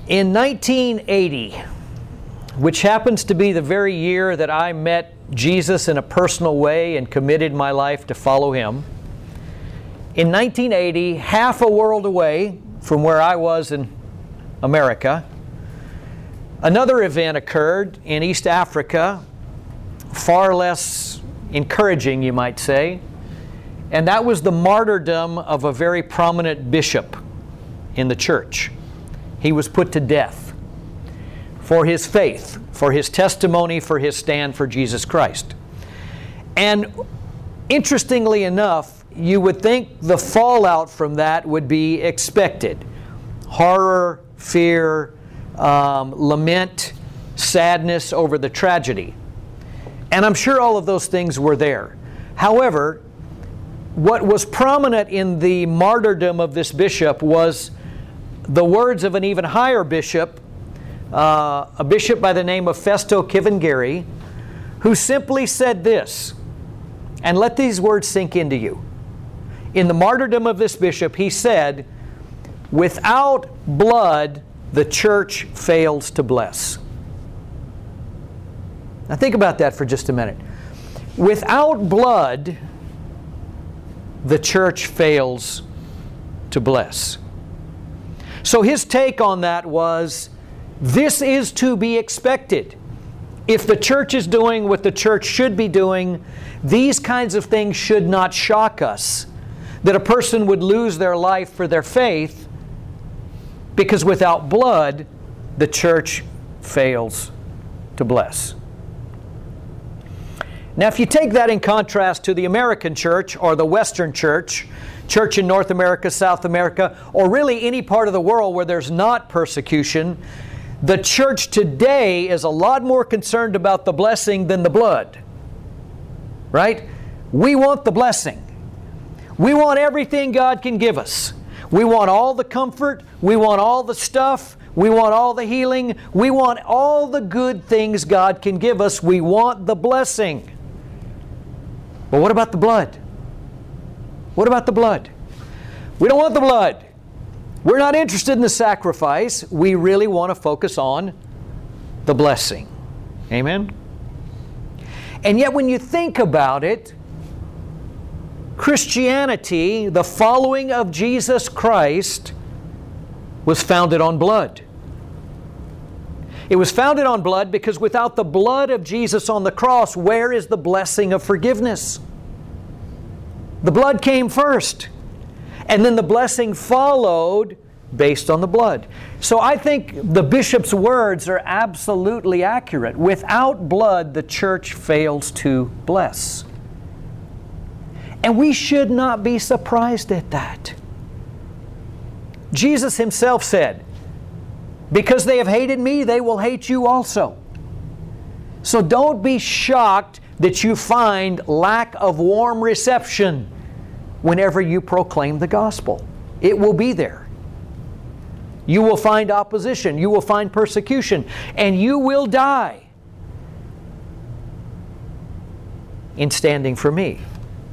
In 1980, which happens to be the very year that I met Jesus in a personal way and committed my life to follow Him, in 1980, half a world away from where I was in America, another event occurred in East Africa, far less encouraging, you might say, and that was the martyrdom of a very prominent bishop in the church. He was put to death for his faith, for his testimony, for his stand for Jesus Christ. And interestingly enough, you would think the fallout from that would be expected. Horror, fear, lament, sadness over the tragedy. And I'm sure all of those things were there. However, what was prominent in the martyrdom of this bishop was the words of an even higher bishop, a bishop by the name of Festo Kivangari, who simply said this, and let these words sink into you. In the martyrdom of this bishop, he said, "Without blood, the church fails to bless." Now think about that for just a minute. Without blood, the church fails to bless. So his take on that was, this is to be expected. If the church is doing what the church should be doing, these kinds of things should not shock us. That a person would lose their life for their faith, because without blood, the church fails to bless. Now, if you take that in contrast to the American church or the Western church, church in North America, South America, or really any part of the world where there's not persecution, the church today is a lot more concerned about the blessing than the blood. Right? We want the blessing. We want everything God can give us. We want all the comfort. We want all the stuff. We want all the healing. We want all the good things God can give us. We want the blessing. But what about the blood? What about the blood? We don't want the blood. We're not interested in the sacrifice. We really want to focus on the blessing. Amen? And yet when you think about it, Christianity, the following of Jesus Christ, was founded on blood. It was founded on blood because without the blood of Jesus on the cross, where is the blessing of forgiveness? The blood came first, and then the blessing followed based on the blood. So I think the bishop's words are absolutely accurate. Without blood, the church fails to bless. And we should not be surprised at that. Jesus Himself said, "Because they have hated me, they will hate you also." So don't be shocked that you find lack of warm reception whenever you proclaim the gospel. It will be there. You will find opposition. You will find persecution. And you will die in standing for me.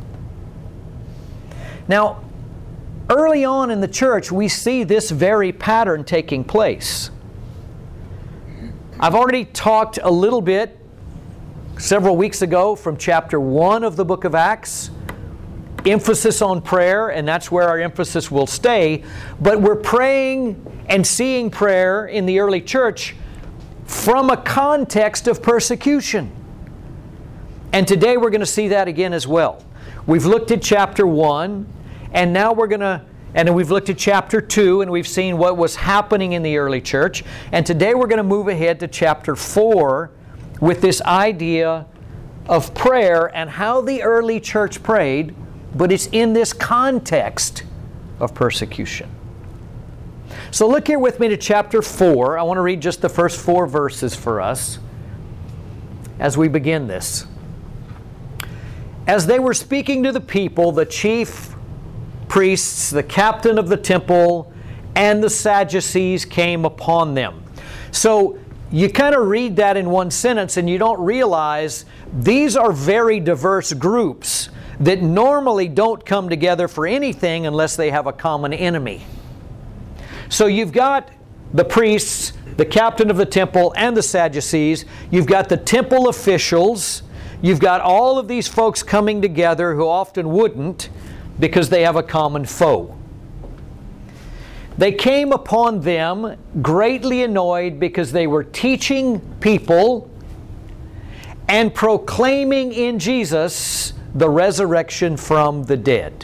Now, early on in the church, we see this very pattern taking place. I've already talked a little bit several weeks ago from chapter 1 of the book of Acts. Emphasis on prayer, and that's where our emphasis will stay. But we're praying and seeing prayer in the early church from a context of persecution. And today we're going to see that again as well. We've looked at chapter 1, and now we've looked at chapter 2, and we've seen what was happening in the early church. And today we're going to move ahead to chapter 4 with this idea of prayer and how the early church prayed, but it's in this context of persecution. So look here with me to chapter 4. I want to read just the first 4 verses for us as we begin this. As they were speaking to the people, the chief priests, the captain of the temple, and the Sadducees came upon them. So you kind of read that in one sentence and you don't realize these are very diverse groups that normally don't come together for anything unless they have a common enemy. So you've got the priests, the captain of the temple, and the Sadducees. You've got the temple officials. You've got all of these folks coming together who often wouldn't because they have a common foe. They came upon them greatly annoyed because they were teaching people and proclaiming in Jesus the resurrection from the dead.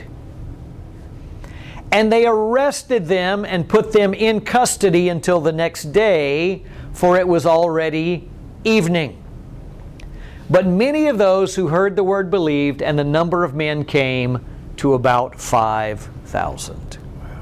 And they arrested them and put them in custody until the next day, for it was already evening. But many of those who heard the word believed, and the number of men came to about 5,000.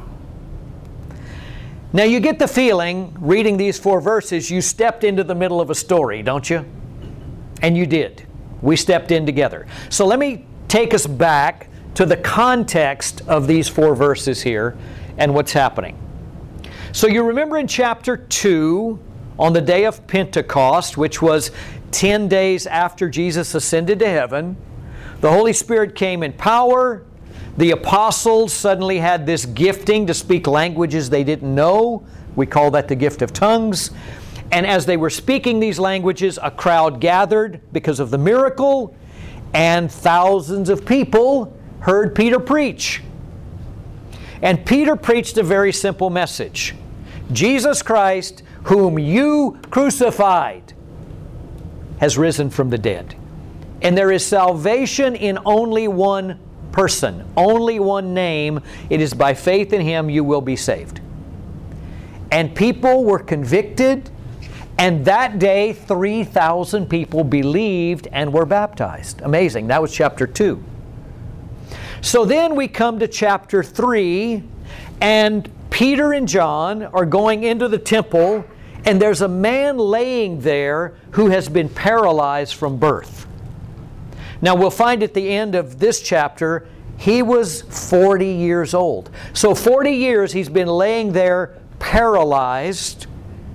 Now you get the feeling, reading these 4 verses, you stepped into the middle of a story, don't you? And you did. We stepped in together. So let me take us back to the context of these 4 verses here and what's happening. So you remember in chapter 2, on the day of Pentecost, which was 10 days after Jesus ascended to heaven, the Holy Spirit came in power. The apostles suddenly had this gifting to speak languages they didn't know. We call that the gift of tongues. And as they were speaking these languages, a crowd gathered because of the miracle, and thousands of people heard Peter preach. And Peter preached a very simple message. Jesus Christ, whom you crucified, has risen from the dead. And there is salvation in only one person, only one name. It is by faith in Him you will be saved. And people were convicted, and that day 3,000 people believed and were baptized. Amazing. That was chapter 2. So then we come to chapter 3, and Peter and John are going into the temple, and there's a man laying there who has been paralyzed from birth. Now we'll find at the end of this chapter, he was 40 years old. So 40 years he's been laying there paralyzed,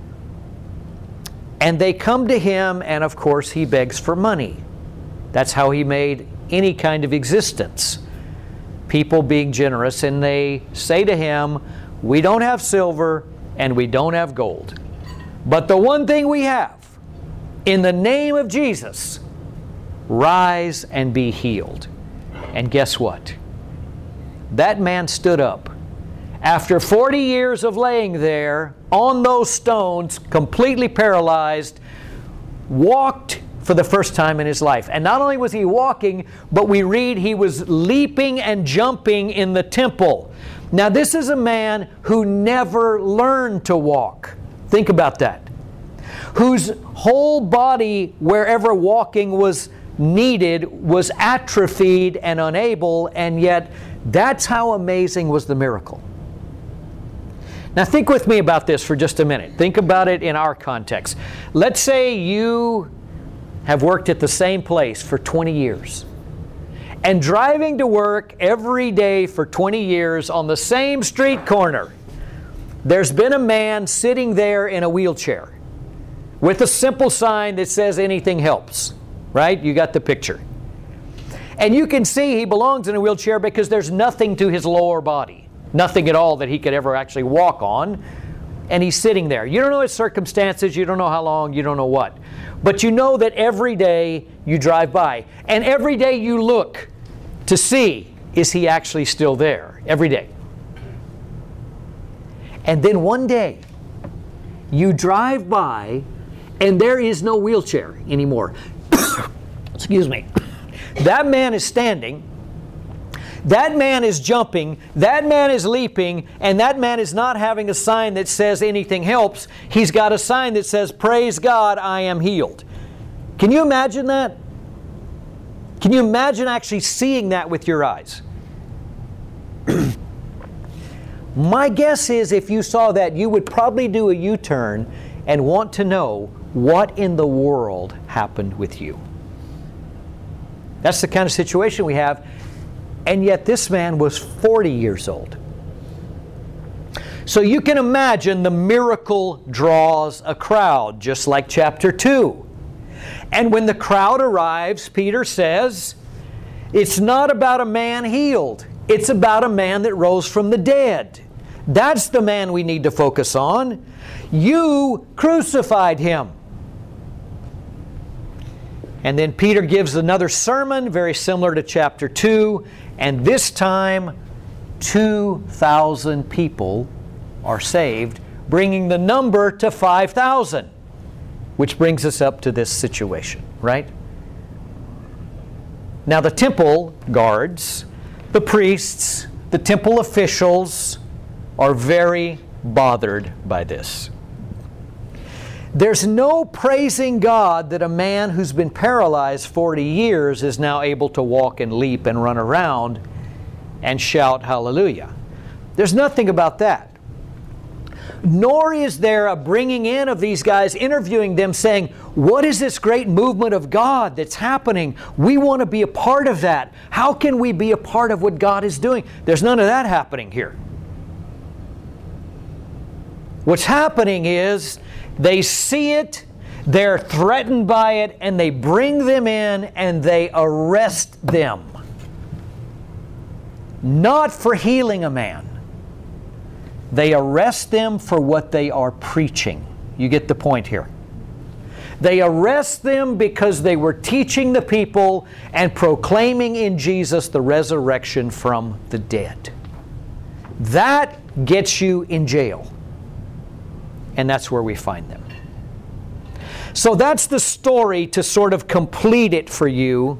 and they come to him, and of course he begs for money. That's how he made any kind of existence. People being generous, and they say to him, we don't have silver and we don't have gold, but the one thing we have, in the name of Jesus, rise and be healed. And guess what? That man stood up. After 40 years of laying there on those stones, completely paralyzed, walked for the first time in his life. And not only was he walking, but we read he was leaping and jumping in the temple. Now this is a man who never learned to walk. Think about that. Whose whole body, wherever walking was needed, was atrophied and unable, and yet that's how amazing was the miracle. Now think with me about this for just a minute. Think about it in our context. Let's say you have worked at the same place for 20 years. And driving to work every day for 20 years on the same street corner, there's been a man sitting there in a wheelchair with a simple sign that says anything helps. Right? You got the picture. And you can see he belongs in a wheelchair because there's nothing to his lower body. Nothing at all that he could ever actually walk on. And he's sitting there. You don't know his circumstances. You don't know how long. You don't know what. But you know that every day you drive by. And every day you look to see, is he actually still there? Every day. And then one day, you drive by and there is no wheelchair anymore. Excuse me. That man is standing. That man is jumping, that man is leaping, and that man is not having a sign that says anything helps. He's got a sign that says, praise God, I am healed. Can you imagine that? Can you imagine actually seeing that with your eyes? My guess is if you saw that, you would probably do a U-turn and want to know what in the world happened with you. That's the kind of situation we have. And yet this man was 40 years old. So you can imagine the miracle draws a crowd, just like chapter 2. And when the crowd arrives, Peter says, it's not about a man healed. It's about a man that rose from the dead. That's the man we need to focus on. You crucified him. And then Peter gives another sermon very similar to chapter 2, and this time 2,000 people are saved, bringing the number to 5,000, which brings us up to this situation, right? Now the temple guards, the priests, the temple officials are very bothered by this. There's no praising God that a man who's been paralyzed 40 years is now able to walk and leap and run around and shout hallelujah. There's nothing about that. Nor is there a bringing in of these guys, interviewing them, saying, what is this great movement of God that's happening? We want to be a part of that. How can we be a part of what God is doing? There's none of that happening here. What's happening is they see it, they're threatened by it, and they bring them in and they arrest them. Not for healing a man. They arrest them for what they are preaching. You get the point here. They arrest them because they were teaching the people and proclaiming in Jesus the resurrection from the dead. That gets you in jail. And that's where we find them. So that's the story to sort of complete it for you.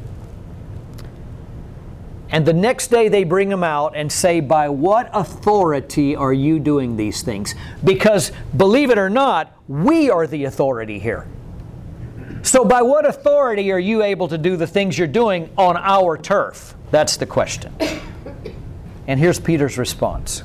And the next day they bring them out and say, by what authority are you doing these things? Because, believe it or not, we are the authority here. So by what authority are you able to do the things you're doing on our turf? That's the question. And here's Peter's response.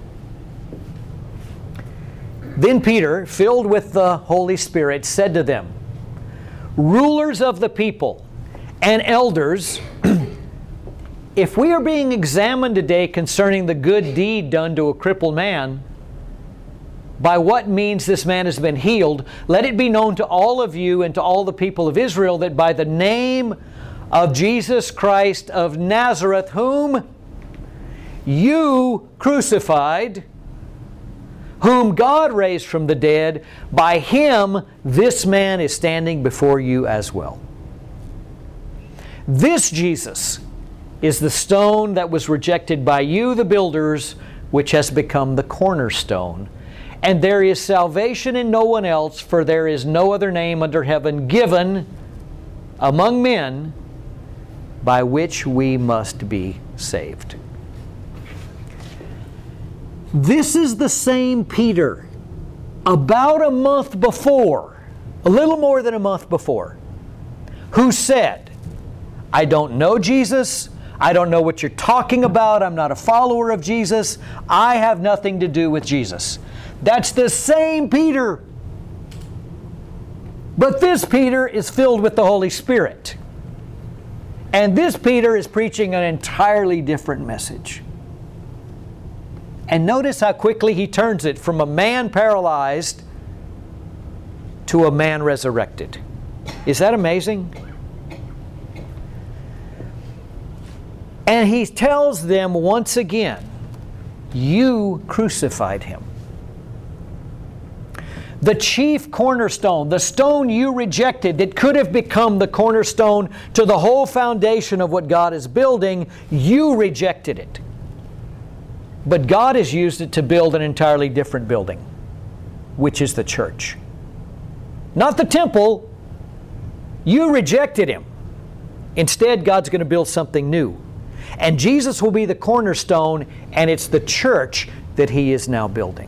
Then Peter, filled with the Holy Spirit, said to them, rulers of the people and elders, if we are being examined today concerning the good deed done to a crippled man, by what means this man has been healed, let it be known to all of you and to all the people of Israel that by the name of Jesus Christ of Nazareth, whom you crucified, whom God raised from the dead, by Him this man is standing before you as well. This Jesus is the stone that was rejected by you, the builders, which has become the cornerstone. And there is salvation in no one else, for there is no other name under heaven given among men by which we must be saved. This is the same Peter about a month before, a little more than a month before, who said, I don't know Jesus. I don't know what you're talking about. I'm not a follower of Jesus. I have nothing to do with Jesus. That's the same Peter. But this Peter is filled with the Holy Spirit. And this Peter is preaching an entirely different message. And notice how quickly he turns it from a man paralyzed to a man resurrected. Is that amazing? And he tells them once again, you crucified him. The chief cornerstone, the stone you rejected that could have become the cornerstone to the whole foundation of what God is building, you rejected it. But God has used it to build an entirely different building, which is the church. Not the temple. You rejected Him. Instead, God's going to build something new. And Jesus will be the cornerstone, and it's the church that He is now building.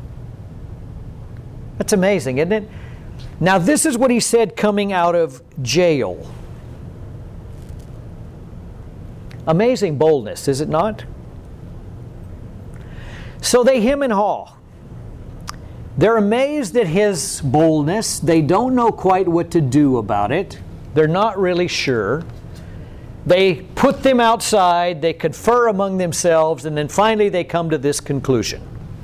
That's amazing, isn't it? Now, this is what He said coming out of jail. Amazing boldness, is it not? So they hem and haw. They're amazed at His boldness. They don't know quite what to do about it. They're not really sure. They put them outside, they confer among themselves, and then finally they come to this conclusion.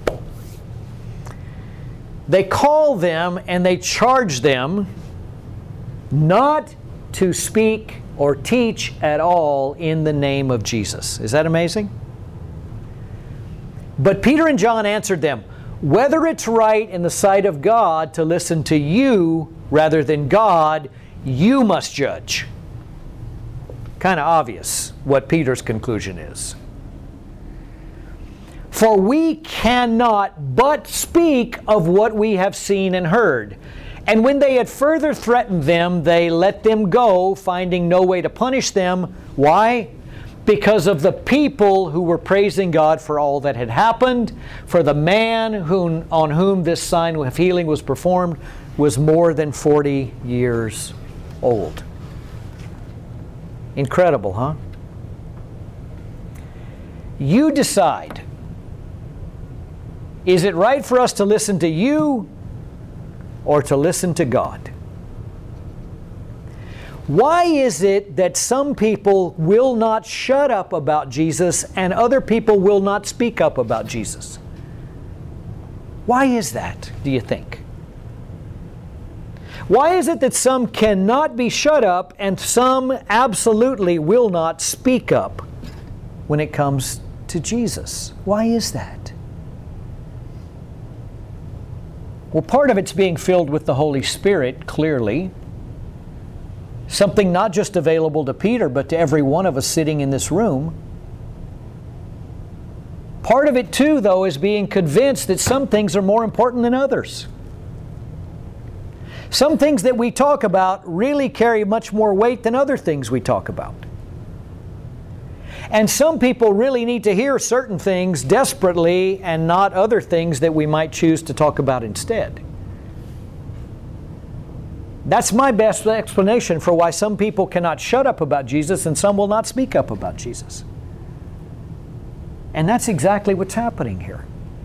They call them and they charge them not to speak or teach at all in the name of Jesus. Is that amazing? But Peter and John answered them, whether it's right in the sight of God to listen to you rather than God, you must judge. Kind of obvious what Peter's conclusion is. For we cannot but speak of what we have seen and heard. And when they had further threatened them, they let them go, finding no way to punish them. Why? Because of the people who were praising God for all that had happened. For the man on whom this sign of healing was performed was more than 40 years old. Incredible, huh? You decide. Is it right for us to listen to you or to listen to God? Why is it that some people will not shut up about Jesus and other people will not speak up about Jesus? Why is that, do you think? Why is it that some cannot be shut up and some absolutely will not speak up when it comes to Jesus? Why is that? Well, part of it's being filled with the Holy Spirit, clearly. Something not just available to Peter, but to every one of us sitting in this room. Part of it, too, though, is being convinced that some things are more important than others. Some things that we talk about really carry much more weight than other things we talk about. And some people really need to hear certain things desperately and not other things that we might choose to talk about instead. That's my best explanation for why some people cannot shut up about Jesus and some will not speak up about Jesus. And that's exactly what's happening here.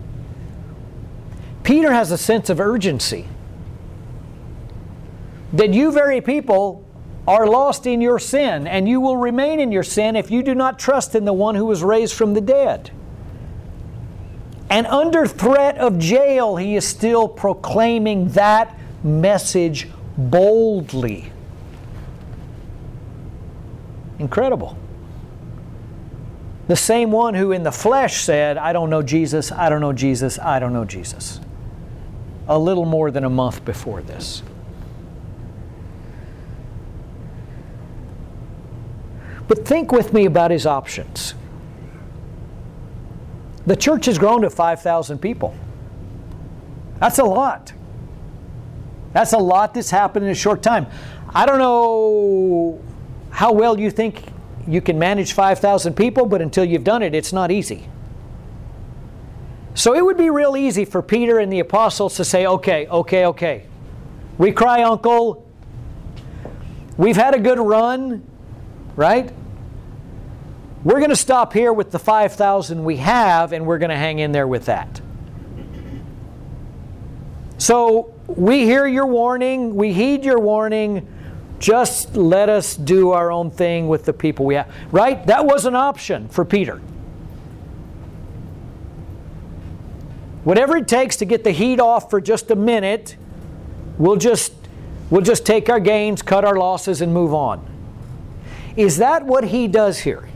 Peter has a sense of urgency that you very people are lost in your sin, and you will remain in your sin if you do not trust in the one who was raised from the dead. And under threat of jail, he is still proclaiming that message boldly. Incredible. The same one who in the flesh said, I don't know Jesus, I don't know Jesus, I don't know Jesus. A little more than a month before this. But think with me about his options. The church has grown to 5,000 people. That's a lot. That's a lot that's happened in a short time. I don't know how well you think you can manage 5,000 people, but until you've done it, it's not easy. So it would be real easy for Peter and the apostles to say, okay. We cry uncle. We've had a good run. Right? We're going to stop here with the 5,000 we have, and we're going to hang in there with that. So we hear your warning, we heed your warning, just let us do our own thing with the people we have. Right? That was an option for Peter. Whatever it takes to get the heat off for just a minute, we'll just take our gains, cut our losses, and move on. Is that what he does here?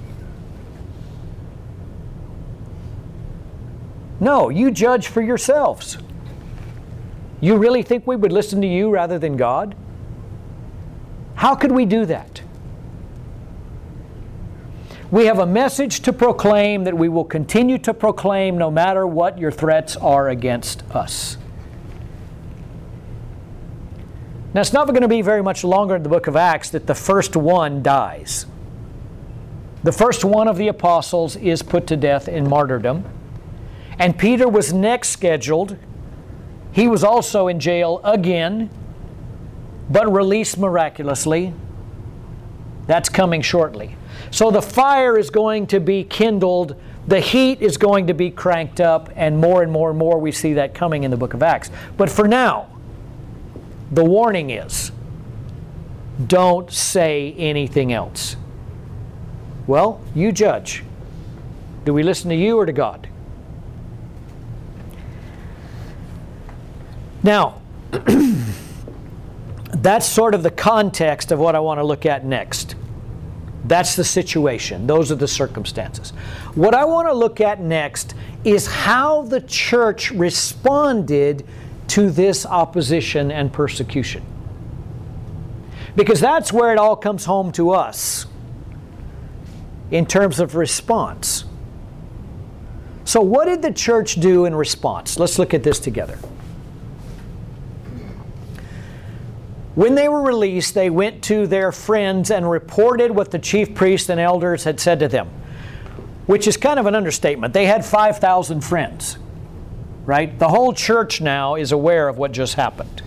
No, you judge for yourselves. You really think we would listen to you rather than God? How could we do that? We have a message to proclaim that we will continue to proclaim no matter what your threats are against us. Now, it's not going to be very much longer in the book of Acts that the first one dies. The first one of the apostles is put to death in martyrdom. And Peter was next scheduled. He was also in jail again, but released miraculously. That's coming shortly. So the fire is going to be kindled. The heat is going to be cranked up, and more we see that coming in the book of Acts. But for now, the warning is, don't say anything else. Well, you judge. Do we listen to you or to God? Now, that's sort of the context of what I want to look at next. That's the situation. Those are the circumstances. What I want to look at next is how the church responded to this opposition and persecution. Because that's where it all comes home to us in terms of response. So what did the church do in response? Let's look at this together. When they were released, they went to their friends and reported what the chief priests and elders had said to them, which is kind of an understatement. They had 5,000 friends, right? The whole church now is aware of what just happened.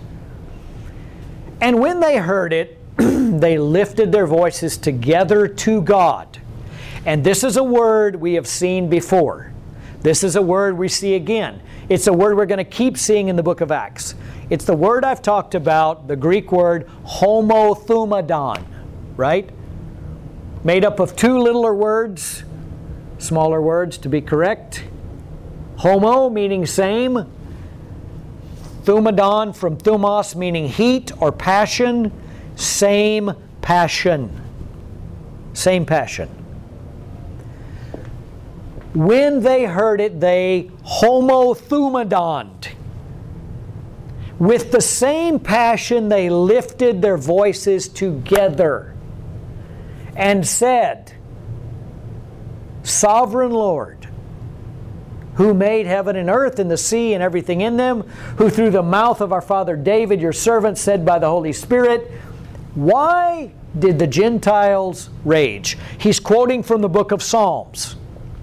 And when they heard it, they lifted their voices together to God. And this is a word we have seen before. This is a word we see again. It's a word we're going to keep seeing in the book of Acts. It's the word I've talked about, the Greek word homothumadon, right? Made up of two littler words, smaller words to be correct. Homo meaning same. Thumadon from thumos meaning heat or passion. Same passion. Same passion. When they heard it, they homothumadoned. With the same passion, they lifted their voices together and said, Sovereign Lord, who made heaven and earth and the sea and everything in them, who through the mouth of our father David, your servant, said by the Holy Spirit, why did the Gentiles rage? He's quoting from the book of Psalms.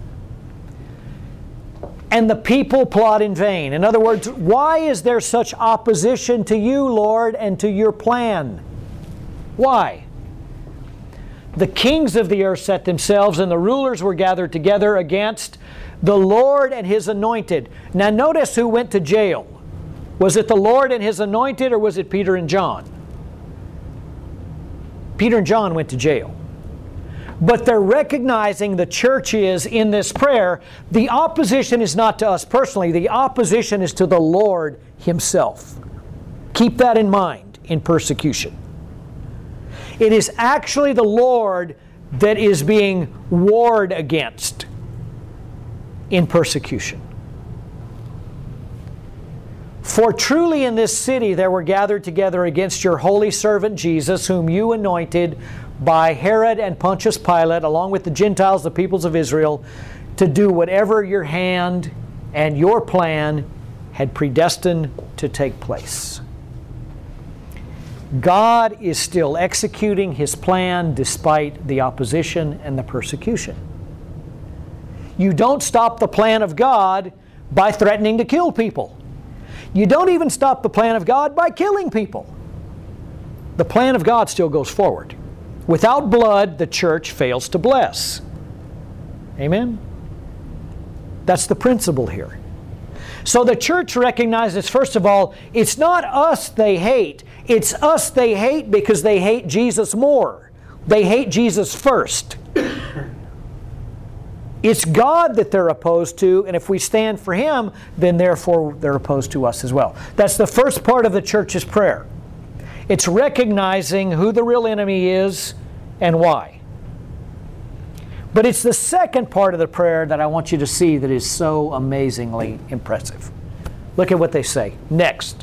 And the people plot in vain. In other words, why is there such opposition to you, Lord, and to your plan? Why? The kings of the earth set themselves, and the rulers were gathered together against the Lord and His anointed. Now notice who went to jail. Was it the Lord and His anointed, or was it Peter and John? Peter and John went to jail. But they're recognizing the church is in this prayer. The opposition is not to us personally. The opposition is to the Lord Himself. Keep that in mind in persecution. It is actually the Lord that is being warred against in persecution. For truly in this city there were gathered together against your holy servant Jesus, whom you anointed by Herod and Pontius Pilate, along with the Gentiles, the peoples of Israel, to do whatever your hand and your plan had predestined to take place. God is still executing His plan despite the opposition and the persecution. You don't stop the plan of God by threatening to kill people. You don't even stop the plan of God by killing people. The plan of God still goes forward. Without blood, the church fails to bless. Amen? That's the principle here. So the church recognizes, first of all, it's not us they hate. It's us they hate because they hate Jesus more. They hate Jesus first. It's God that they're opposed to, and if we stand for Him, then therefore they're opposed to us as well. That's the first part of the church's prayer. It's recognizing who the real enemy is and why. But it's the second part of the prayer that I want you to see that is so amazingly impressive. Look at what they say. Next.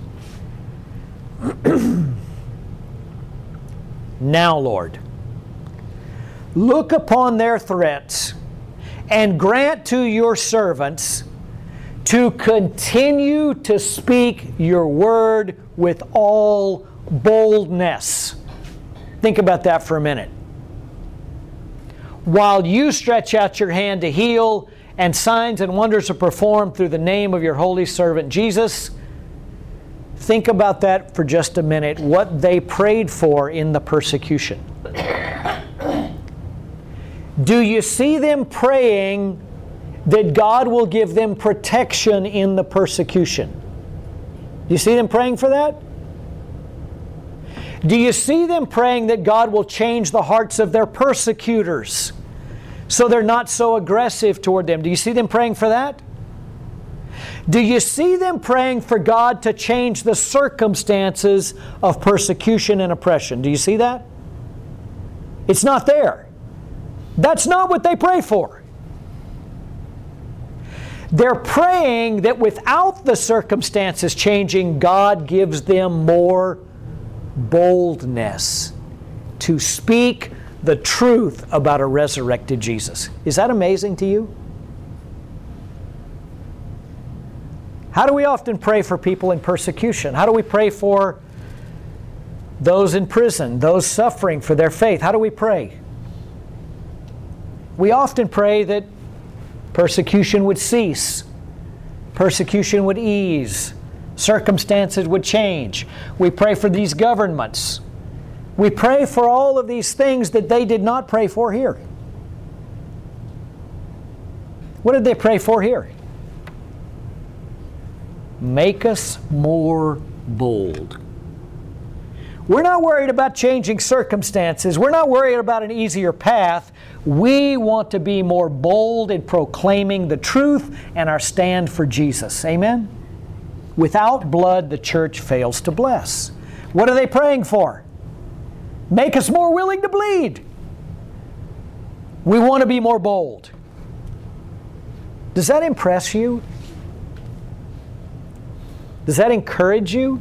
Now, Lord, look upon their threats and grant to your servants to continue to speak your word with all boldness. Think about that for a minute. While you stretch out your hand to heal and signs and wonders are performed through the name of your holy servant Jesus, think about that for just a minute, what they prayed for in the persecution. Do you see them praying that God will give them protection in the persecution? Do you see them praying for that? Do you see them praying that God will change the hearts of their persecutors so they're not so aggressive toward them? Do you see them praying for that? Do you see them praying for God to change the circumstances of persecution and oppression? Do you see that? It's not there. That's not what they pray for. They're praying that without the circumstances changing, God gives them more boldness to speak the truth about a resurrected Jesus. Is that amazing to you? How do we often pray for people in persecution? How do we pray for those in prison, those suffering for their faith? How do we pray? We often pray that persecution would cease, persecution would ease, circumstances would change. We pray for these governments. We pray for all of these things that they did not pray for here. What did they pray for here? Make us more bold. We're not worried about changing circumstances. We're not worried about an easier path. We want to be more bold in proclaiming the truth and our stand for Jesus. Amen? Without blood, the church fails to bless. What are they praying for? Make us more willing to bleed. We want to be more bold. Does that impress you? Does that encourage you?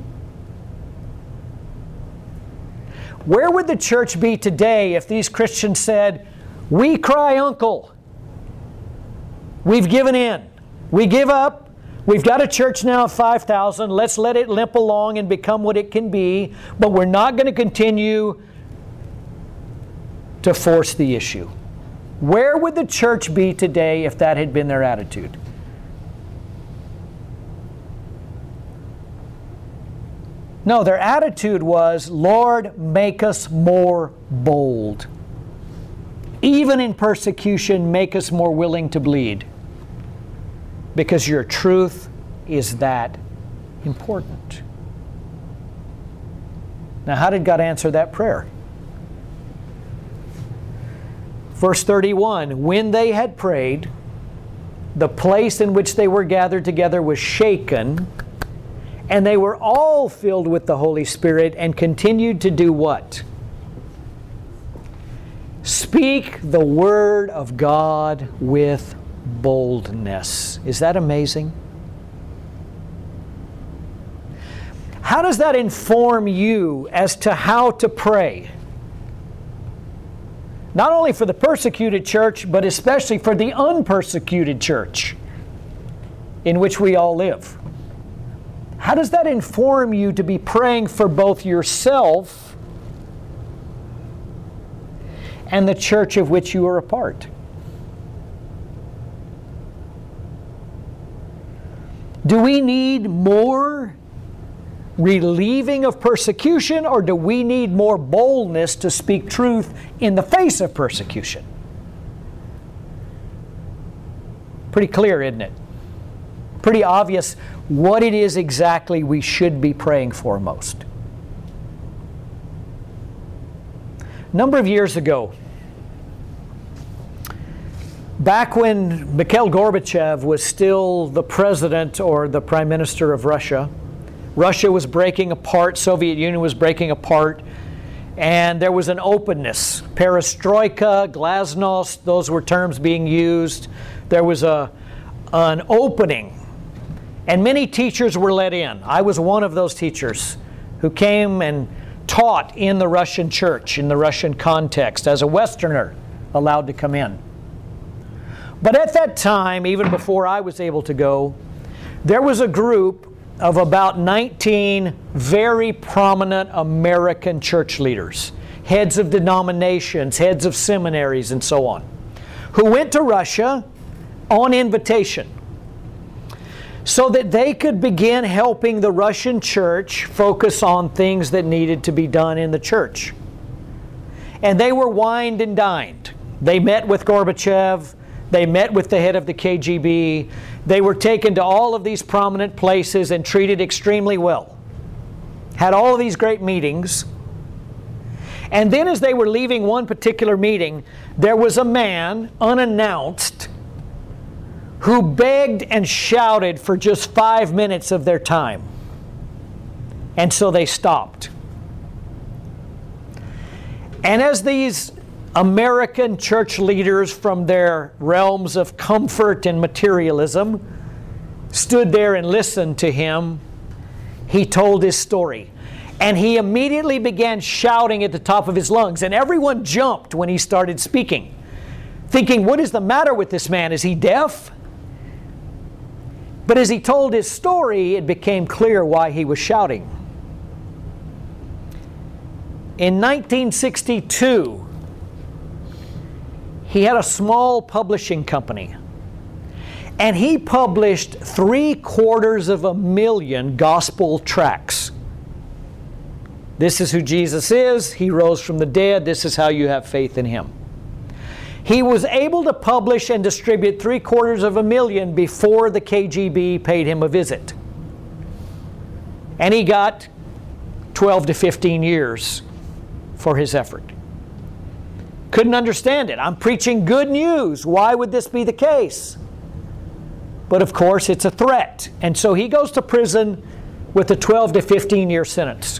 Where would the church be today if these Christians said, we cry uncle. We've given in. We give up. We've got a church now of 5,000. Let's let it limp along and become what it can be. But we're not going to continue to force the issue. Where would the church be today if that had been their attitude? No, their attitude was, Lord, make us more bold. Even in persecution, make us more willing to bleed. Because your truth is that important. Now, how did God answer that prayer? Verse 31, when they had prayed, the place in which they were gathered together was shaken, and they were all filled with the Holy Spirit and continued to do what? Speak the Word of God with boldness. Is that amazing? How does that inform you as to how to pray? Not only for the persecuted church, but especially for the unpersecuted church in which we all live. How does that inform you to be praying for both yourself and the church of which you are a part? Do we need more relieving of persecution, or do we need more boldness to speak truth in the face of persecution? Pretty clear, isn't it? Pretty obvious what it is exactly we should be praying for most. A number of years ago, back when Mikhail Gorbachev was still the president or the prime minister of Russia, Russia was breaking apart, Soviet Union was breaking apart, and there was an openness. Perestroika, glasnost, those were terms being used. There was an opening. And many teachers were let in. I was one of those teachers who came and taught in the Russian church, in the Russian context, as a Westerner allowed to come in. But at that time, even before I was able to go, there was a group of about 19 very prominent American church leaders, heads of denominations, heads of seminaries, and so on, who went to Russia on invitation so that they could begin helping the Russian church focus on things that needed to be done in the church. And they were wined and dined. They met with Gorbachev. They met with the head of the KGB. They were taken to all of these prominent places and treated extremely well. Had all of these great meetings. And then as they were leaving one particular meeting, there was a man, unannounced, who begged and shouted for just 5 minutes of their time. And so they stopped. And as these American church leaders from their realms of comfort and materialism stood there and listened to him. He told his story. And he immediately began shouting at the top of his lungs. And everyone jumped when he started speaking, thinking, what is the matter with this man? Is he deaf? But as he told his story, it became clear why he was shouting. In 1962, he had a small publishing company. And he published 750,000 gospel tracts. This is who Jesus is. He rose from the dead. This is how you have faith in Him. He was able to publish and distribute 750,000 before the KGB paid him a visit. And he got 12 to 15 years for his effort. Couldn't understand it. I'm preaching good news. Why would this be the case? But of course, it's a threat. And so he goes to prison with a 12 to 15 year sentence.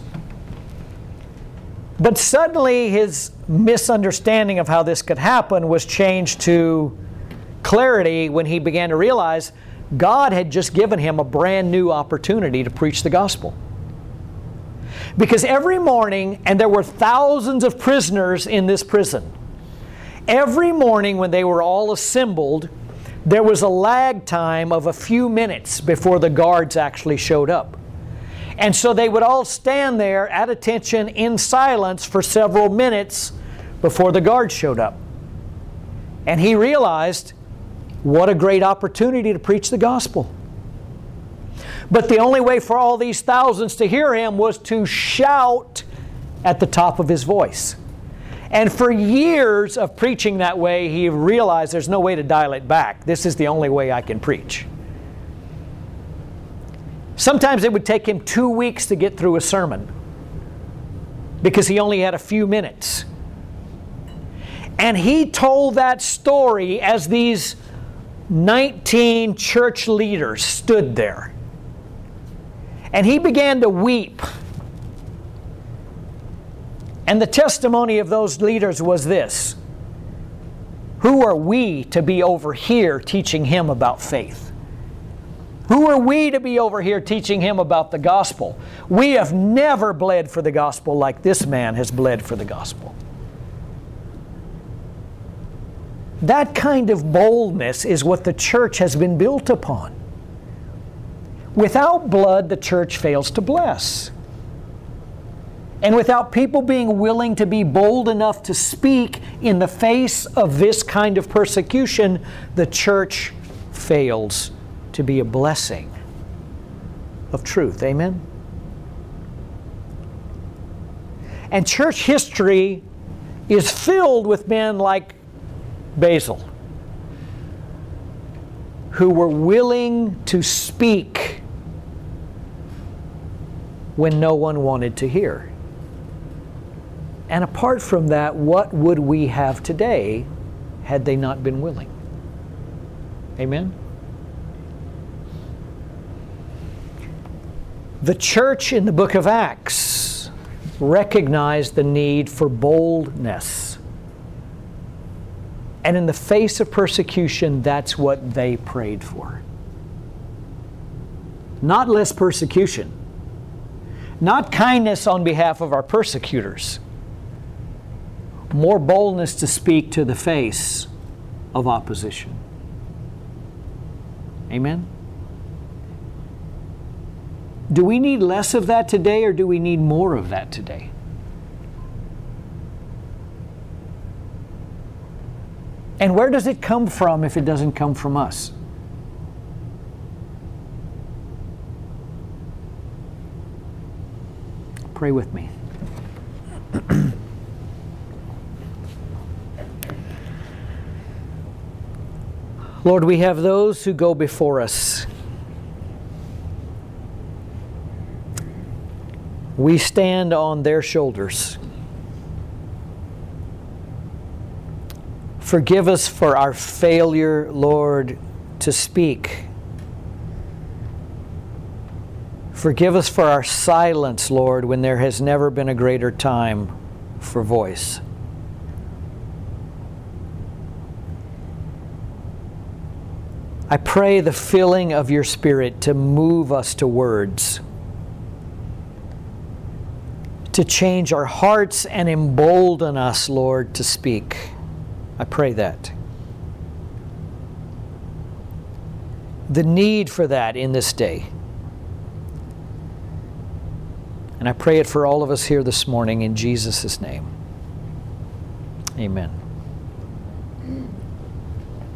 But suddenly his misunderstanding of how this could happen was changed to clarity when he began to realize God had just given him a brand new opportunity to preach the gospel. Because every morning, and there were thousands of prisoners in this prison, every morning when they were all assembled, there was a lag time of a few minutes before the guards actually showed up. And so they would all stand there at attention in silence for several minutes before the guards showed up. And he realized, what a great opportunity to preach the gospel. But the only way for all these thousands to hear him was to shout at the top of his voice. And for years of preaching that way, he realized there's no way to dial it back. This is the only way I can preach. Sometimes it would take him 2 weeks to get through a sermon because he only had a few minutes. And he told that story as these 19 church leaders stood there. And he began to weep. And the testimony of those leaders was this: who are we to be over here teaching him about faith? Who are we to be over here teaching him about the gospel? We have never bled for the gospel like this man has bled for the gospel. That kind of boldness is what the church has been built upon. Without blood, the church fails to bless. And without people being willing to be bold enough to speak in the face of this kind of persecution, the church fails to be a blessing of truth. Amen? And church history is filled with men like Basil, who were willing to speak when no one wanted to hear. And apart from that, what would we have today had they not been willing? Amen? The church in the book of Acts recognized the need for boldness. And in the face of persecution, that's what they prayed for. Not less persecution. Not kindness on behalf of our persecutors. More boldness to speak to the face of opposition. Amen? Do we need less of that today, or do we need more of that today? And where does it come from if it doesn't come from us? Pray with me. Lord, we have those who go before us. We stand on their shoulders. Forgive us for our failure, Lord, to speak. Forgive us for our silence, Lord, when there has never been a greater time for voice. I pray the filling of your Spirit to move us to words, to change our hearts and embolden us, Lord, to speak. I pray that. The need for that in this day. And I pray it for all of us here this morning in Jesus' name. Amen.